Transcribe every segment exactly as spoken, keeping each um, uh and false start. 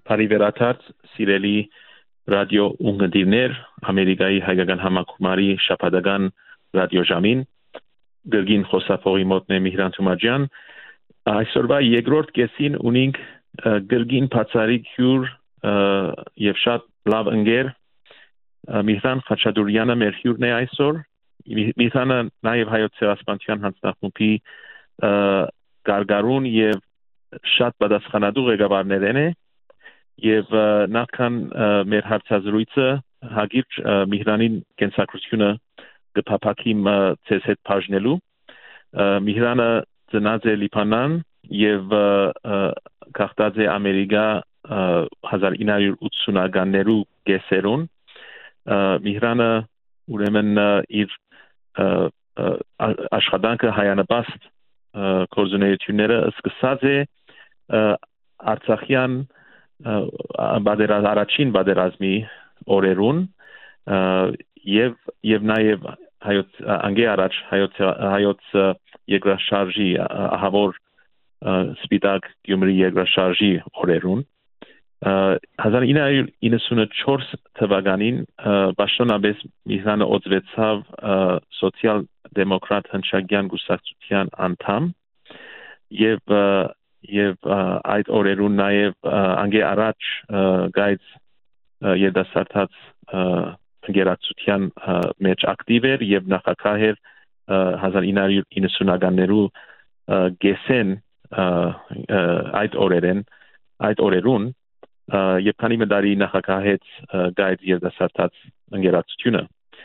Փարիվերաթարց սիրելի ռադիո ունգընտիրներ Ամերիկայի հայկական համակարգի շաբաթական ռադիոժամին գրգին խոսափողի մոտնե Միհրան Թումաջյան այսօրվա երկրորդ կեսին ունենք գրգին բացարիք հյուր եւ շատ լավ ընկեր Միհրան Խաչատուրյանը մեր հյուրն է այսօր Միհրանը նաեւ հայոց ցեղասպանության հանձնախումբի գարգարուն եւ շատ պատասխանատու ղեկավարներն է եւ նախքան մեր հարցազրույցը հագիրճ Միհրանին կենսակրությունը կփափակիմ ցես հետ բաժնելու Միհրանը ծնած է Լիբանան եւ գաղթած է Ամերիկա հազար ինը հարյուր ութսունականներու կեսերուն Միհրանը ուրեմն իր աշխատանքը հայանպաստ կորզունեությունները սկսած է Արցախյան բادرած առաջին բادرազմի օրերուն եւ եւ նաեւ հայոց անգե առաջ հայոց հայոց երկրաշարժի ահավոր սպիտակ Գյումրի երկրաշարժի օրերուն հազար ինը հարյուր իննսունչորս թվականին Պաշտոնապես Միհրանը օծվեցավ սոցիալ դեմոկրատ հնչագյան գուսակցության անդամ եւ եւ այդ օրերուն նաեւ անգե առաջ գայց երդասարտած ընկերակցության մեջ ակտիվ էր եւ նախագահ էր հազար ինը հարյուր իննսունականներու գեսեն այդ օրերեն այդ օրերուն եւ քանի մդարի նախագահեց գայց երդասարտած ընկերակցությունը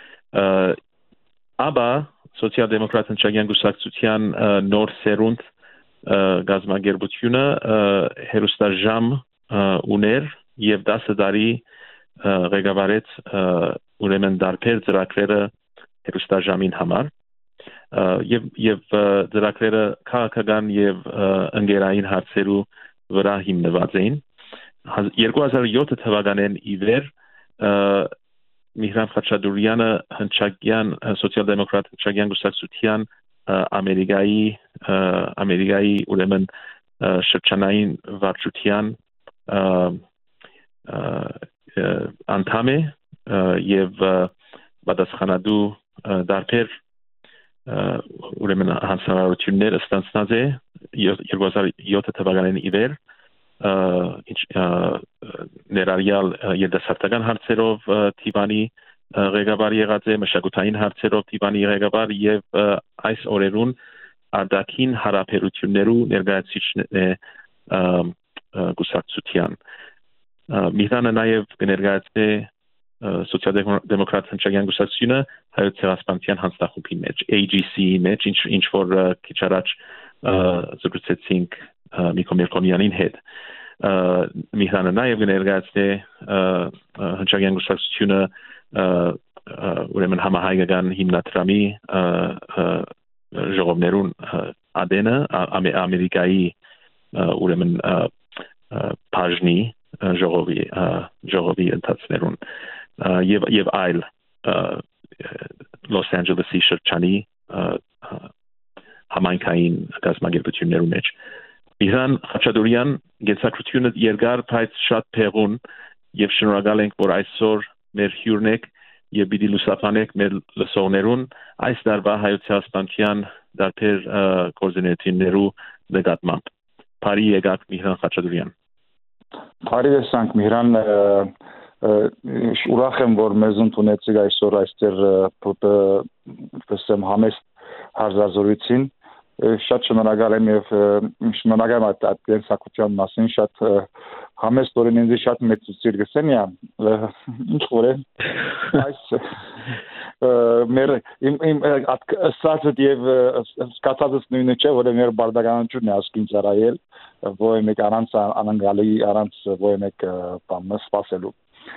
ապա սոցիալ-դեմոկրատ հնչագյան գուսակցության նոր սերունդ գազագերբությունը հերոստաժամ ուներ եւ դասը տարի ղեկավարեց ուրեմն դարբեր ծրագրերը հերոստաժամին համար եւ եւ ծրագրերը քաղաքական եւ ընկերային հարցերու վրա հիմնված էին երկու հազար յոթ թվականին ի վեր Միհրան Խաչատուրյանը հնչագյան սոցիալ-դեմոկրատ հնչագյան գուսակցության Ամերիկայի Ամերիկայի ուրեմն շրջանային վարչության անդամ է եւ պատասխանատու դարբեր ուրեմն հանձնարարություններ ստանձնած է երկու հազար յոթ թվականին ի վեր ներառյալ երդասարտական հարցերով Տիվանի ղեկավար եղած է մշակութային հարցերով Տիվանի ղեկավար եւ այս օրերուն արտաքին հարաբերություններու ներկայացուցիչն է գուսակցության Միհրանը նաեւ կներկայացնի սոցիալ-դեմոկրատ հնչագյան գուսակցությունը հայոց ցեղասպանության հանձնախումբի մեջ A G C-ի մեջ ինչ ինչ որ քիչ առաջ զրուցեցինք Միկո Միրկոնյանին հետ Միհրանը նաեւ կներկայացնի հնչագյան գուսակցությունը ուրեմն համահայկական հիմնադրամի ժողովներուն ադենը Ամերիկայի ուրեմն բաժնի ժողովի ժողովի ընթացներուն եւ եւ այլ Լոս Անջելեսի շրջանի համայնքային գազագերբություններու մեջ Միհրան Խաչատուրյան գեցակրությունը երկար բայց շատ փեղուն եւ շնորհակալ ենք որ այսօր մեր հյուրն եք եւ պիտի լուսաբանեք մեր լսողներուն այս տարվա հայոց ցեղասպանության դարբեր կորզունեություններու նկատմամբ Բարի եկաք Միհրան Խաչատուրյան Բարի եսանք Միհրան ուրախ եմ որ մեզ ընդունեցիք այսօր այստեղ պսեմ համեստ հարցազրույցին շատ շնորհակալ եմ եւ շնորհակալ եմ այդ կենսակրության մասին շատ համեստ օրեն ինձ շատ մեծ ծիր գսենիա ինչ որ է այս մեր իմ ասածը եւ սկացածս նույնը չէ որ մեր բարդականությունն է ասկին ծառայել որ մեկ առանց անանգալի առանց որ մեկ բանը սпасելու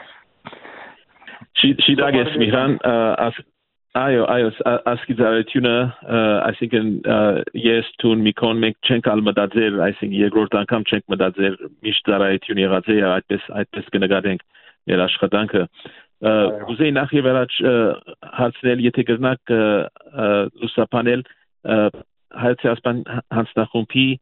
Շիդագես Միհրան Այո, այո, ասկիզարությունը, այսինքն ես տուն միկոն մենք չենք ալմտածել, այսինքն երկրորդ անգամ չենք մտածել միշտ ծառայություն եղած է, այդպես այդպես կնկատենք մեր աշխատանքը։ Ուզեի նախ եւ առաջ հարցնել, եթե կրնակ լուսաբանել հայոց հանձնախումբի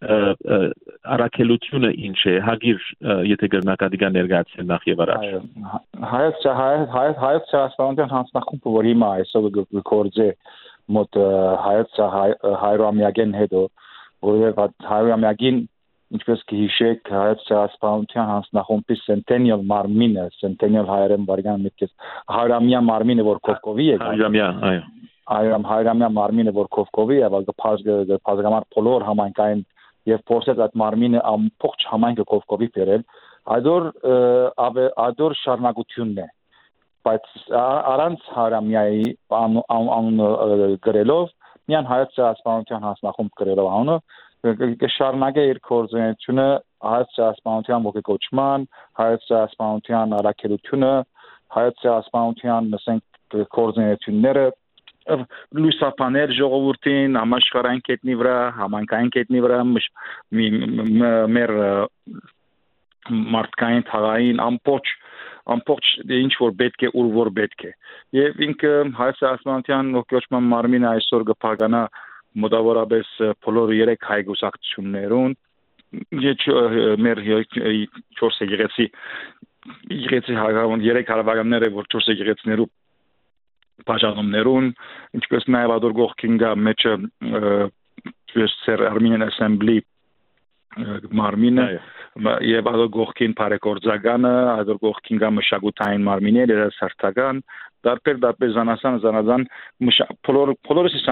առաքելությունը ինչ է հագիր եթե գրնակադիգա ներկայացնել նախ եւ առաջ հայոց հայոց հայոց ցեղասպանության հանձնախումբը որ հիմա այսօր գործե մոտ հայոց հայրամյակեն հետո որովհետեւ հայրամյակին ինչպես կհիշեք հայոց ցեղասպանության հանձնախումբի Centennial մարմինը Centennial հայերեն բարգան միտքից հայրամյա մարմինը որ Կովկովի է հայրամյա այո այրամ հայրամյա մարմինը որ Կովկովի է բայց բազմամար բոլոր համայնքային եւ փորձեց այդ մարմինը ամբողջ համայնքը Կովկովի բերել այդոր այդոր շարունակությունն է բայց առանց հայրամյայի անունը գրելով միան հայոց ցեղասպանության հանձնախումբ գրելով անունը կշարունակե իր կորձունեությունը հայոց ցեղասպանության ոգեկոչման հայոց ցեղասպանության առաքելությունը հայոց ցեղասպանության ասենք կորձունեությունները լույսապանել ժողովրդին համաշխարհային կետնի վրա համանքային կետնի վրա մեր մարդկային թաղային ամբողջ ամբողջ ինչ որ պետք է ուր որ պետք է եւ ինքը հայոց ցեղասպանության ոգեկոչման մարմինը այսօր կփականա մոտավորապես բոլոր երեք հայգուսակցություններուն մեր չորս եկեղեցի եկեղեցի հաղավան երեք հարավականները որ չորս եկեղեցիներու բաժանումներուն ինչպես նաև ադոր գողքին գա մեջը Sir Armenian Assembly մարմինը եւ ադոր գողքին բարեգործականը ադոր գողքին գա մշակութային մարմինները երասարտական դարբեր դարբեր զանասան զանազան բոլոր բոլորս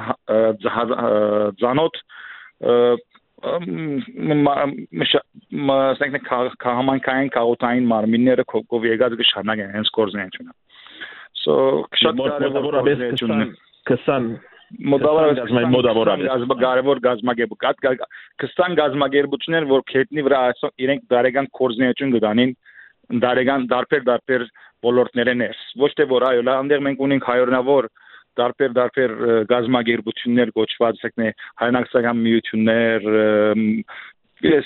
զանոթ մշակութային քաղաքային քաղաքային մարմինները կողքով եկած կշարունակեն հենց գործունեությունը So շատ կարևոր է կսան մոտավորապես կարևոր գազագերբություն կստան գազագերբություններ որ քետնի վրա իրենք դարեգան կորզնեություն գտանին դարեգան դարբեր դարբեր ոլորտներեն է ոչ թե որ այո այնտեղ մենք ունենք հայօրինավոր դարբեր դարբեր գազագերբություններ գոչված եկնե հայնակցական միություններ ես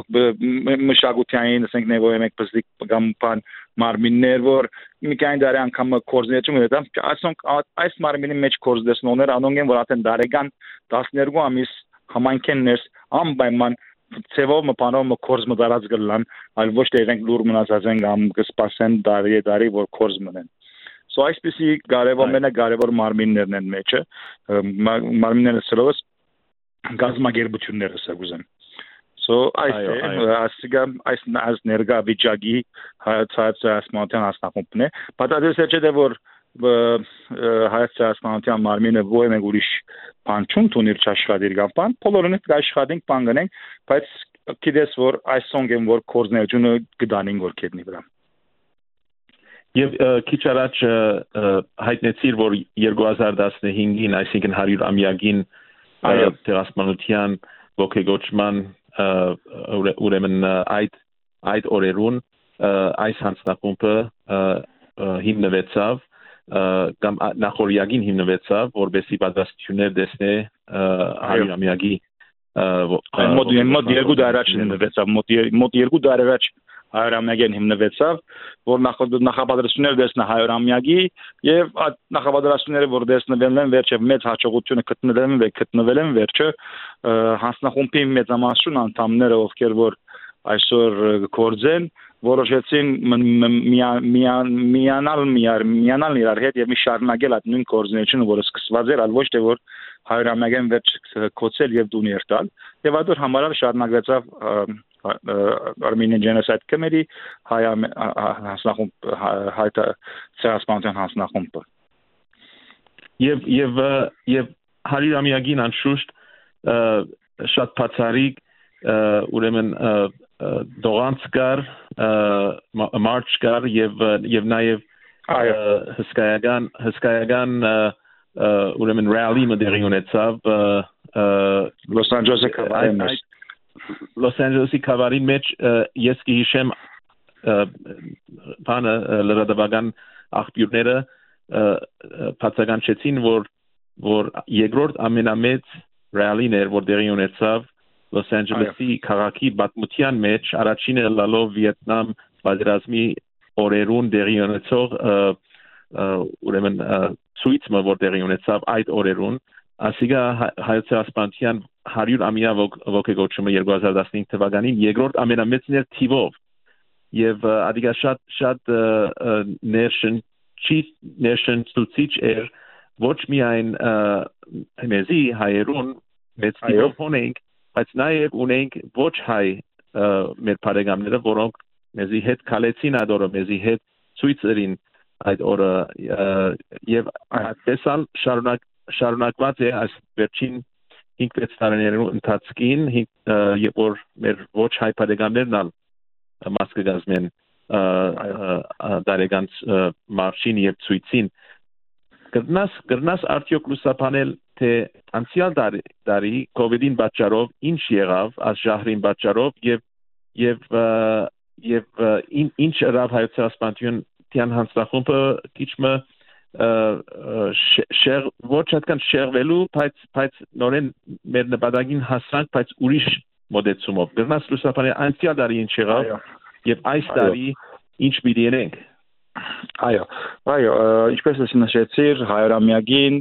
մշակութային ասենք նեվոյ մեկ բզիկ կամ բան մարմիններ որ մի կային դարի անգամ կորզնեություն հետա ասոնք այս մարմինի մեջ կորզդեսնողներ անոնք են որ ատեն դարեգան տասներկու ամիս համայնքեններ անպայման ծևով մփանով կորզ մդարած գլան այլ ոչ թե իրենք լուր մնացած են կամ կսպասեն դարի դարի որ կորզ մնեն so այսպեսի կարևոր մենակ կարևոր մարմիններն են մեջը մարմինները սրոս գազագերբությունները սա So այս ասիգա այս այս ներգա վիճակի հայոց ցեղասպանության հանձնախումբն է պատասխանատու չէ թե որ հայոց ցեղասպանության մարմինը ո՞ր է ուրիշ բան չուն տունիր չաշխատիր կամ բան բոլորն էլ աշխատենք բան գնենք բայց գիտես որ այս սոնգեն որ կորզնեությունը գտանին որ կետնի վրա Եվ քիչ առաջ հայտնեցիր որ երկու հազար տասնհինգին այսինքն հարյուր ամյակին ցեղասպանության ոգեկոչման ուրեմն այդ այդ օրերուն այս հանձնախումբը հիմնվեցավ կամ նախորյակին հիմնվեցավ որովհետեւ պատասխանատուներ դեսնե հարյուրամյակի մոտ մոտ երկու դար առաջ հիմնվեցավ մոտ մոտ երկու դար առաջ հայրամյակին հիմնվեցավ որ նախապատրաստություններ դեսնա հայրամյակի եւ այդ նախապատրաստությունները որ դեսնվել են վերջը մեծ հաջողությունը գտնվել են və գտնվել են վերջը հանձնախումբի մեծամասն անդամները ովքեր որ այսօր կորձեն որոշեցին միանալ միանալ իրար հետ եւ մի շարունակել այդ նույն կորձնեությունը որը սկսված էր այլ ոչ թե որ հայրամյակին վերջ կոչել եւ դուն երտալ եւ այդ համար շարունակվեցավ Armenian Genocide Committee հայ հանձնախումբ հայ ցեղասպանության հանձնախումբը եւ եւ եւ հարյուրամյակին անշուշտ շատ բացառիկ ուրեմն դողանց կար մարչ կար եւ եւ նաեւ հսկայական հսկայական ուրեմն rally մդերի ունեցավ Los Angeles-ի կավարի Los Angeles-ի կավարի մեջ ես կհիշեմ բանը լրատվական աղբյուրները բացականչեցին որ որ երկրորդ ամենամեծ rally-ն էր որ դերի ունեցավ Los Angeles-ի քաղաքի պատմության մեջ առաջինը լալով Վիետնամ պատերազմի օրերուն դերի ունեցող ուրեմն ցույցը որ դերի ունեցավ այդ օրերուն ասիգա հայոց ասպանտյան հարյուր ամյա ոգեգոճումը երկու հազար տասնհինգ թվականին երկրորդ ամենամեծն էր թիվով եւ ադիգա շատ շատ ներշնչի ներշնչուցիչ էր ոչ միայն մեզի հայերուն մեծ թիվով ունենք բայց նաեւ ունենք ոչ հայ մեր բարեկամները որոնք մեզի հետ քալեցին այդ օրը մեզի հետ ցույցերին այդ օրը եւ այսալ շարունակ շարունակված է այս վերջին հինգ-վեց տարիներու ընթացքին երբ որ մեր ոչ հայ բարեկամներն մաս կգազմեն դարեգան մարշին եւ ցույցին կրնաս կրնաս արդյոք լուսաբանել թե անցյալ տարի կոവിഡ്ին պատճառով ինչ եղավ այս ժահրին պատճառով եւ եւ եւ ինչ ըրավ հայոց ասպանտյուն տյան հանձնախումբը քիչմը շեր ոչ այդքան շերվելու բայց բայց նորեն մեր նպատակին հասանք բայց ուրիշ մոդեցումով գնաց լուսաբանել անցյալ տարի ինչ եղավ եւ այս տարի ինչ պիտի անենք այո այո ինչպես ես նշեցիր հայրամյակին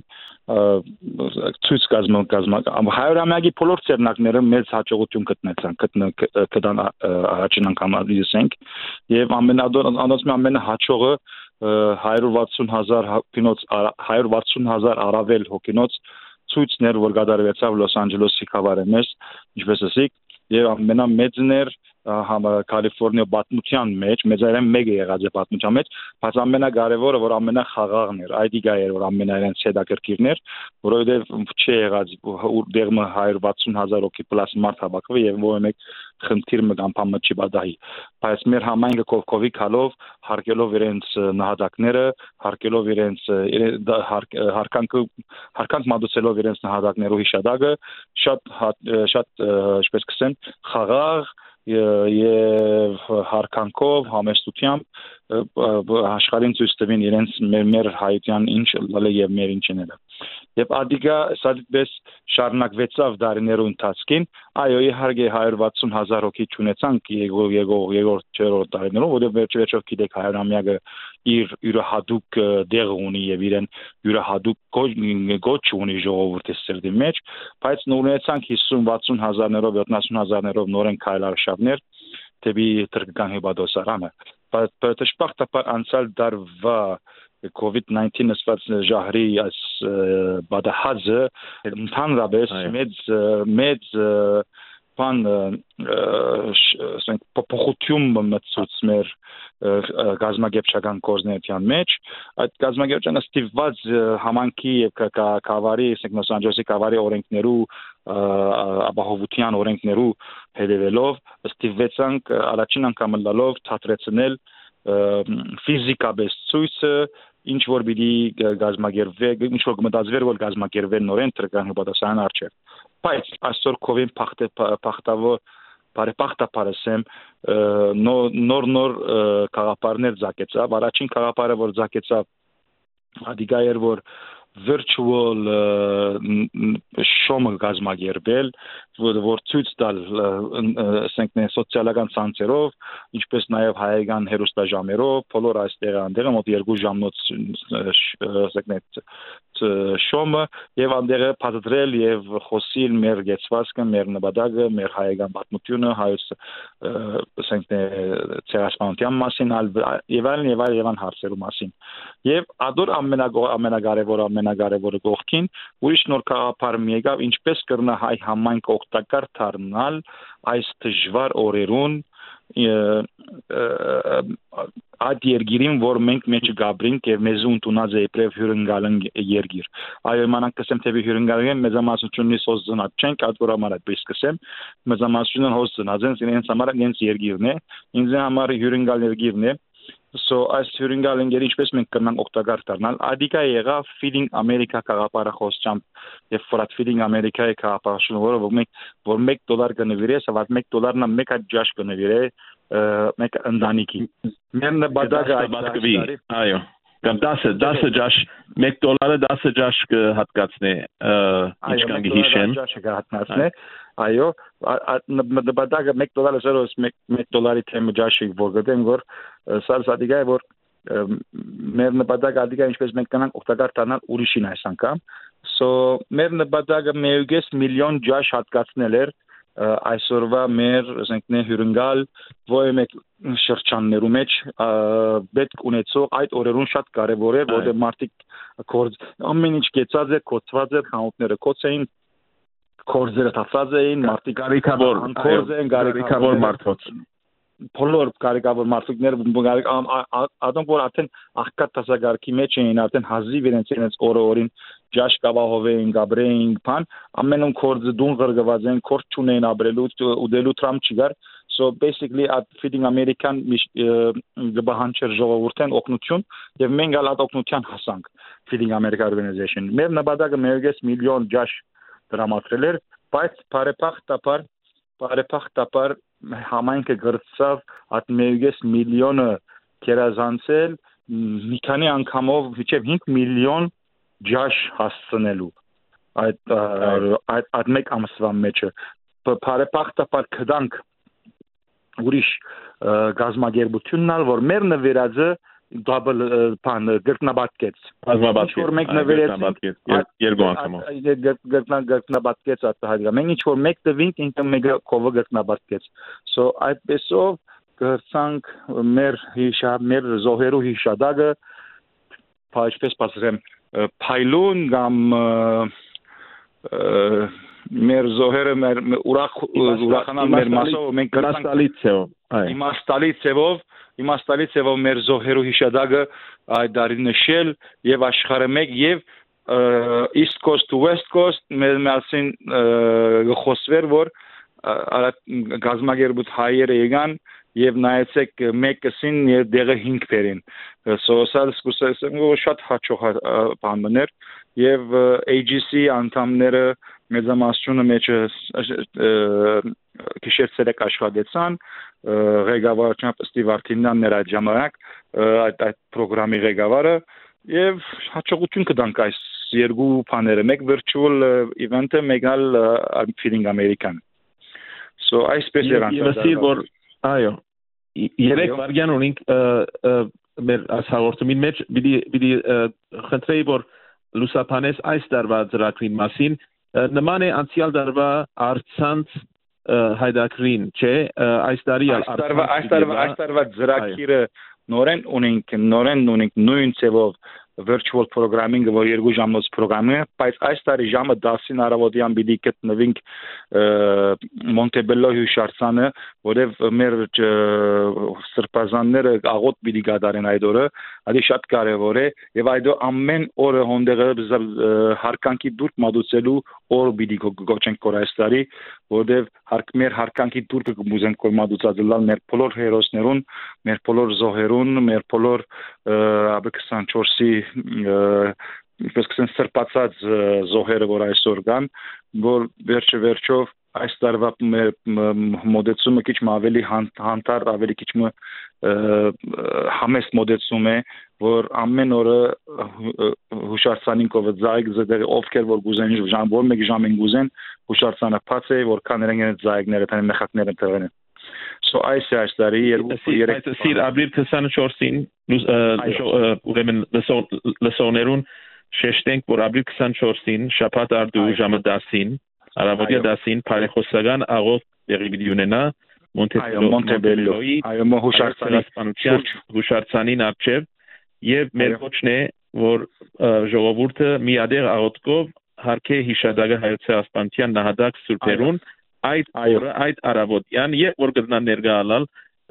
ցույց կազմել կազմել հայրամյակի բոլոր ծերնակները մեծ հաջողություն գտնեցան կդան առաջին անգամ ասենք եւ ամենադոց ամենահաջողը հարյուր վաթսուն հազար հոգինոց հարյուր վաթսուն հազար առավել հոգինոց ցույցներ որ կատարվեցավ Լոս Անջելեսի խավարի մեջ ինչպես ասիկ եւ ամենամեծն էր Կալիֆոռնիա պատմության մեջ մեծարեն մեկը եղած է պատմության մեջ բայց ամենակարևորը որ ամենախաղաղն էր այդ իգա էր որ ամենայնից հետաքրքիրն էր որովհետեւ չի եղած դերմը հարյուր վաթսուն հազար հոգի պլաս մարդ հավաքվի եւ ոչ մեկ խնդիր մը կամ բամը չի բադահի բայց մեր համայնքը կովկովի քալով հարկելով իրենց նահատակները հարկելով իրենց հարկանք հարկանք մատուցելով իրենց նահատակներու հիշադակը շատ շատ ինչպես կսեն խաղաղ եւ հարկանքով համեստությամբ աշխարհին ցույց տվին իրենց մեր հայության ինչ լալը եւ մեր ինչները եւ ադիգա սադպես շարունակվեցավ դարիներու ընթացքին այո իհարկե հարյուր վաթսուն հազար հոգի չունեցանք եկող եկող եկող չորրորդ տարիներում որովհետեւ վերջերով գիտեք հայրամյակը իր յուրահատուկ դեղ ունի եւ իրեն յուրահատուկ գոչ ունի ժողովրդի սերդի մեջ բայց ունեցանք հիսուն վաթսուն հազարներով յոթանասուն հազարներով նորեն քայլարշավներ դեպի թրկական հիբադոսարանը բայց դժբախտաբար անցյալ դարվա COVID nineteen ասված ժահրի այս բադահազը ընդհանրապես մեծ մեծ բան ասենք փոփոխություն մտցուց մեր գազագերբչական կորզներության մեջ այդ գազագերբչանը ստիպված համանքի եւ կավարի ասենք Լոս Անջելեսի կավարի օրենքներու ապահովության օրենքներու հետևելով ստիպվեցանք առաջին անգամ լալով թատրեցնել ֆիզիկաբես ցույցը ինչ որ պիտի գազագերբվե ինչ որ մտածվեր որ գազագերբվեն նորեն թրկան հպատասարան արչեր բայց այսօր կովին փախտե փախտավո բարեպախտապարսեմ նոր նոր կաղապարներ զակեցավ առաջին կաղապարը որ զակեցավ ադիգա էր որ virtual շոմը գազագերբել որ ցույց տալ ասենք սոցիալական ցանցերով ինչպես նաև հայկական հերոստաժամերով բոլոր այստեղ անդերը մոտ երկու ժամնոց ասենք շոմը եւ անդերը պատրել եւ խոսիլ մեր գեցվածքը մեր նպատակը մեր հայկական պատմությունը հայոց ասենք ցերասպանության մասին եւ այլն եւ այլն եւ այլն հարցերու մասին եւ ադոր ամենակարևորը ամենակարևորը կողքին ուրիշ նոր կաղապար մի եկավ ինչպես կրնա հայ համայնք օգտակար դառնալ այս դժվար օրերուն այդ երգիրին որ մենք մեջ գաբրինք եւ մեզ ունտունած է իբրև հյուրընկալն երգիր այո իմանանք կսեմ թե հյուրընկալեն մեծամասնությունի սոց ծնած չենք այդ որ համար այդպես կսեմ մեծամասնությունն հոց ծնած են իրենց համար իրենց երգիրն է ինձ համար հյուրընկալ երգիրն է so այս հյուրընկալները ինչպես մենք կնանք օգտակար դառնալ ադիկա եղավ feeding America կաղապարը խոսությամբ եւ ֆորատ feeding America-ի կաղապարը որը մենք որ մեկ դոլար կնվիրե սավատ մեկ դոլարնա մեկ հատ ջաշ կնվիրե մեկ ընտանիքի մեր նպատակը այդ այո կամ դասը դասը ջաշ մեկ դոլարը դասը ջաշ կհատկացնե ինչքան գիշեն ջաշը կհատկացնե այո նպատակը մեկ դոլարը զերոս մեկ դոլարի թեմը ջաշի որ գտեմ որ սարսադիգա որ մեր նպատակը ադիգա ինչպես մենք կանանք օգտակար դառնալ ուրիշին այս անգամ So մեր նպատակը մեկ միլիոն ջաշ հատկացնել էր այսօրվա մեր ասենք հյուրընկալ ոյ մեկ շրջաններու մեջ պետք ունեցող այդ օրերուն շատ կարևոր է որտեղ մարդիկ կորձ ամեն ինչ կեցած է կոծված է խանութները կոծ էին կորձերը թափած էին մարդիկ կարիքավոր կորձ են կարիքավոր մարդոց բոլոր կարիքավոր մարդիկներ ադոնք որ արդեն աղքատ տասագարքի մեջ էին արդեն հազիվ իրենց իրենց օրը օրին ջաշ կավահով էին գաբրեին բան ամենում կորձը դուն գրգված են կորձ չունեն ապրելու ուդելու տրամ չգար so basically at feeding American գբահանչեր ժողովուրդեն օգնություն եւ մենք ալ օգնության հասանք feeding America organization մեր նպատակը մեկ միլիոն ջաշ դրամատրել էր բայց բարեփոխտաբար բարեփոխտաբար համայնքը գրծավ at մեկ միլիոնը կերազանցել մի քանի անգամով վիճև հինգ միլիոն ջաշ հասցնելու այդ այդ այդ մեկ ամսվա մեջը բարեփոխտաբար կդանք ուրիշ գազագերբություննալ որ մեր նվերածը double pan գրտնաբատկեց բազմաբատկեց որ մեկ նվերեցին երկու անգամով գրտնա գրտնաբատկեց արտահայտը մենք ինչ որ մեկ տվինք ինքը մեկը կովը գրտնաբատկեց so այդպեսով գցանք մեր հիշավ մեր զոհերու հիշադակը փայշպես պատրեմ փայլուն կամ մեր զոհերը մեր ուրախ ուրախանալ մեր մասով մենք գրաստալիցեով իմաստալիցեով իմաստալի ծևով մեր զոհերու հիշադակը այդ դարի նշել եւ աշխարհը մեկ եւ East Coast to West Coast մեր մասին խոսվեր որ գազագերբուտ հայերը եկան եւ նայեցեք մեկսին եւ դեղը հինգ բերին so սա սկսեցին շատ հաճող բաներ եւ A G C անդամները մեծամասնությունը մեջ քիշերցերեք աշխատեցան ղեկավարությամբ Ստիվ Արտինյանն էր այդ ժամանակ այդ այդ ծրագրամի ղեկավարը եւ հաջողություն կդանք այս երկու բաները մեկ virtual event-ը մեկ ալ feeding American so այսպես էր անցել այո երեք վարյան ունենք մեր հաղորդումին մեջ պիտի պիտի խնդրեի որ լուսաբանես այս տարվա ծրագրին մասին նման է անցյալ տարվա արցանց հայդակրին չէ այս տարի այս տարվա այս տարվա այս տարվա ծրագիրը նորեն ունենք նորեն ունենք նույն ծևով virtual programming որ երկու ժամոց պրոգրամը բայց այս տարի ժամը դասին առավոտյան պիտի գտնվենք Մոնտեբելլո հյուշարձանը որև մեր սրբազանները աղոտ պիտի գադարեն այդ օրը դա շատ կարևոր է եւ այդ ամեն օրը հոնդեղը հարկանքի դուրք մատուցելու օր պիտի գոչենք կոր այս տարի որև մեր հարկանքի դուրքը կմուզեն կոր մատուցածլալ մեր բոլոր հերոսներուն մեր բոլոր զոհերուն մեր բոլոր քսանչորսի ինչպես կսեն սրբացած զոհերը որ այսօր կան որ վերջը վերջով այս տարվա մոդեցումը քիչ ավելի հանդարտ ավելի քիչ համեստ մոդեցում է որ ամեն օրը հուշարձանին կովզայք զդեր ովքեր որ գուզեն ժամ որ մեկ ժամ են գուզեն հուշարձանը բաց է որ կաներեն զայգները տան մեխակները տվեն so այս է այս տարի երկու երեք սիր ապրիլ քսանչորսին ուրեմն լսոներուն շեշտենք որ ապրիլ քսանչորսին շաբաթ արդու ժամը դասին Արաբիա դասին բարեխոսական աղոտ դերի պիտի ունենա Մոնտեբելլոյի այո հուշարձանին հուշարձանին արչև եւ մեր կոչն է որ ժողովուրդը միադեղ աղոտկով հարկե հիշադակը հայոց ասպանտյան նահատակ սուրբերուն այդ օրը այդ արաբոդյան եւ որ գտնան ներգալալ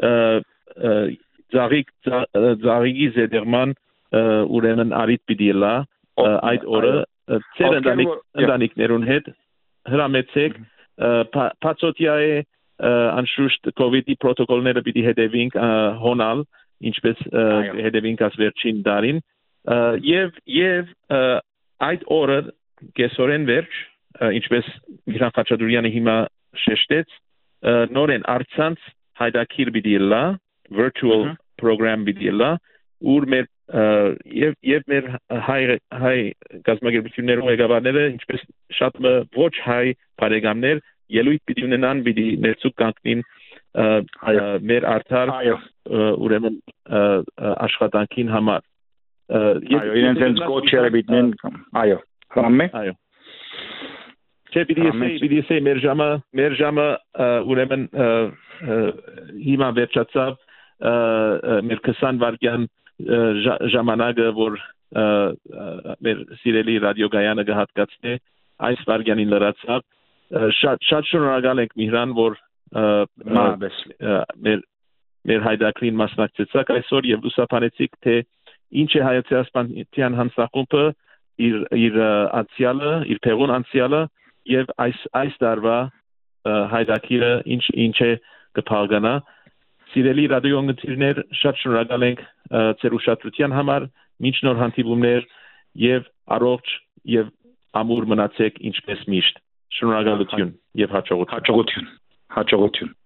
ծաղիկ ծաղիկի զեդերման ուրեմն արիտ պիտի լա այդ օրը ծեր ընտանիքներուն հետ հրամեցեք փածոտիա է անշուշտ կոവിഡ്ի պրոտոկոլները պիտի հետևենք հոնալ ինչպես հետևենք as վերջին դարին եւ եւ այդ օրը կեսօրեն վերջ ինչպես Միլան Խաչատուրյանը հիմա շեշտեց նորեն արցանց հայդակիր պիտի լա virtual program պիտի լա ուր մեր եւ եւ մեր հայ հայ գազագերբություններով ղեկավարները ինչպես շատ ոչ հայ բարեկամներ ելույթ պիտի ունենան պիտի ներծուկ կանգնին մեր արդար ուրեմն աշխատանքին համար այո իրենց կոչերը պիտին այո Համե։ Այո։ Չէ, պիտի ասեի, պիտի ասեի մեր ժամը, մեր ժամը ուրեմն հիմա վերջացավ մեր քսան վայրկյան ժամանակը, որ մեր սիրելի ռադիոգայանը կհատկացնի, այս վայրկյանին լրացավ։ Շատ շատ շնորհակալ ենք Միհրան, որ մեր մեր հայդակրին մասնակցեցաք այսօր եւ լուսաբանեցիք, թե ինչ է հայեցասպանության հանձնախումբը իր իր անցյալը, իր փեղուն անցյալը եւ այս այս տարվա հայդակիրը ինչ ինչ է կփաղկանա։ Սիրելի ռադիոընկերներ, շատ շնորհակալ ենք ձեր ուշադրության համար, մինչ նոր հանդիպումներ եւ առողջ եւ ամուր մնացեք ինչպես միշտ։ Շնորհակալություն եւ հաջողություն։ Հաջողություն։ Հաջողություն։